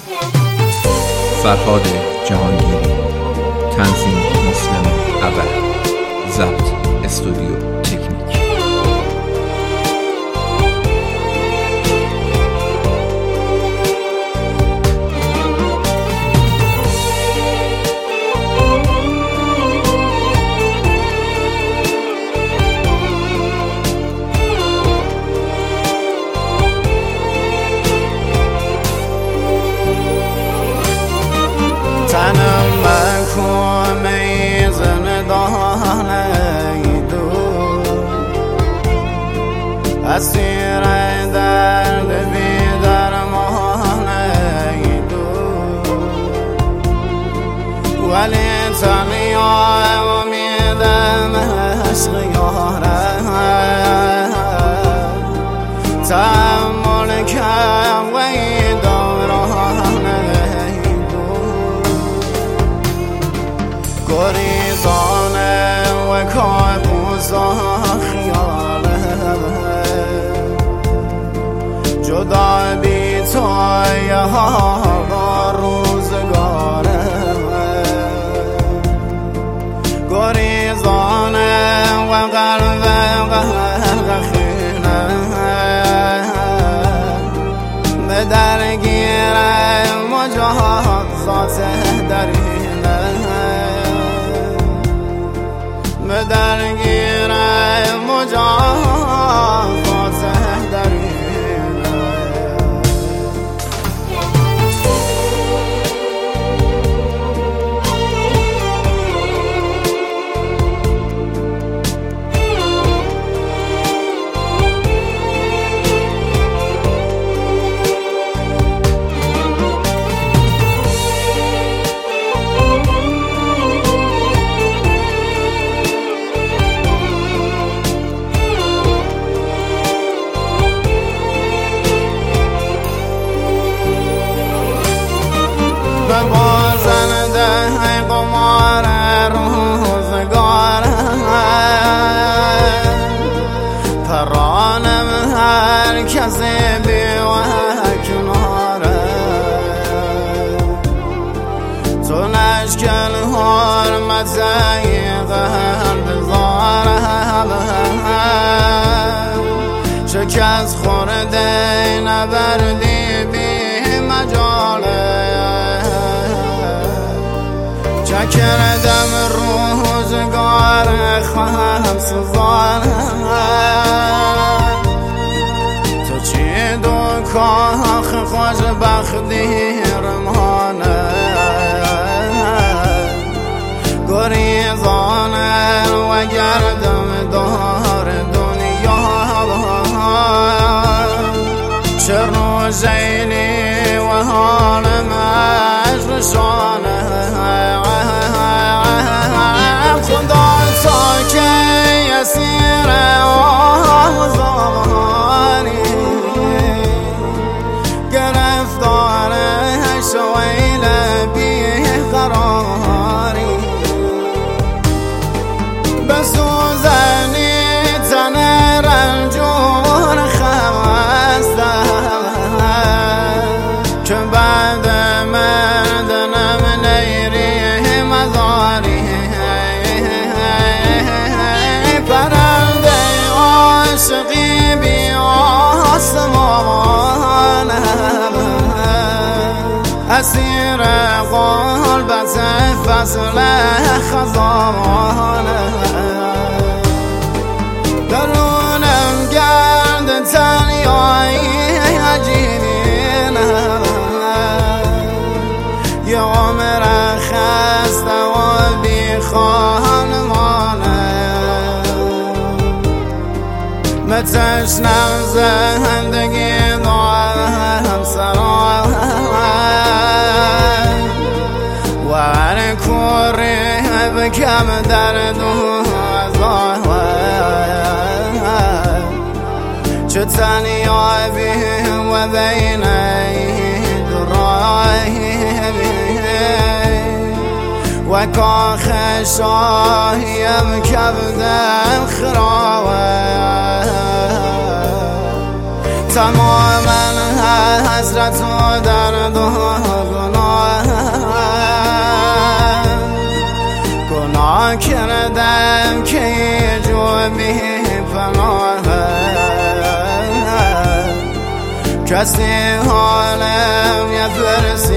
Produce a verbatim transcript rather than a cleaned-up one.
فرهاد جهانگیری، تنظیم مسلم ابر، ضبط استودیو تکنیک. تنم مکن ای زندان دور، اسیر درد بی درمان دور، ولی تنیا امیدم عشق یارم، تحمل کم وی دوران گریزانه و کابوس خیاله، جدا بی تو هوا روزگاره، گریزانه و قلب غرق خیله، به درگیر مجازات درینه، به درگیر مجازات درینه. بازنده قمار روزگار، پرانم هر کسی بی و کناره، تو نشکل حرمت قلب زاره، شکست خورده نبردی بی مجاله، کردم روزگار خواهم سوزان، تو چی دو کاخ خوش بختی رمانه، گریزانه و گردم دار دنیا، چرنو زیلی و حالم عشقشانه، خدا تا که اسیر آزاری، گرفتار شویل بی قراری، بسوزنی تن رنجور خسته، که بعد مردنم نیری مزاری، پرنده عاشقی بی آسمان، اسیر قلبت فصل خزان، درونم گرد تنیایی عجیبینه، یه عمر خسته و بی خانمانه، متشنم زندگی دارم سرای، و هر کوری بکم درد و عذاب، چه تنیا بیم و بین درای، و کاخ شاهیم کبدم خراوه، تماما حسرت و درد و گناه گناه کردم که یه جو بی پناه کسی حالم یه فرس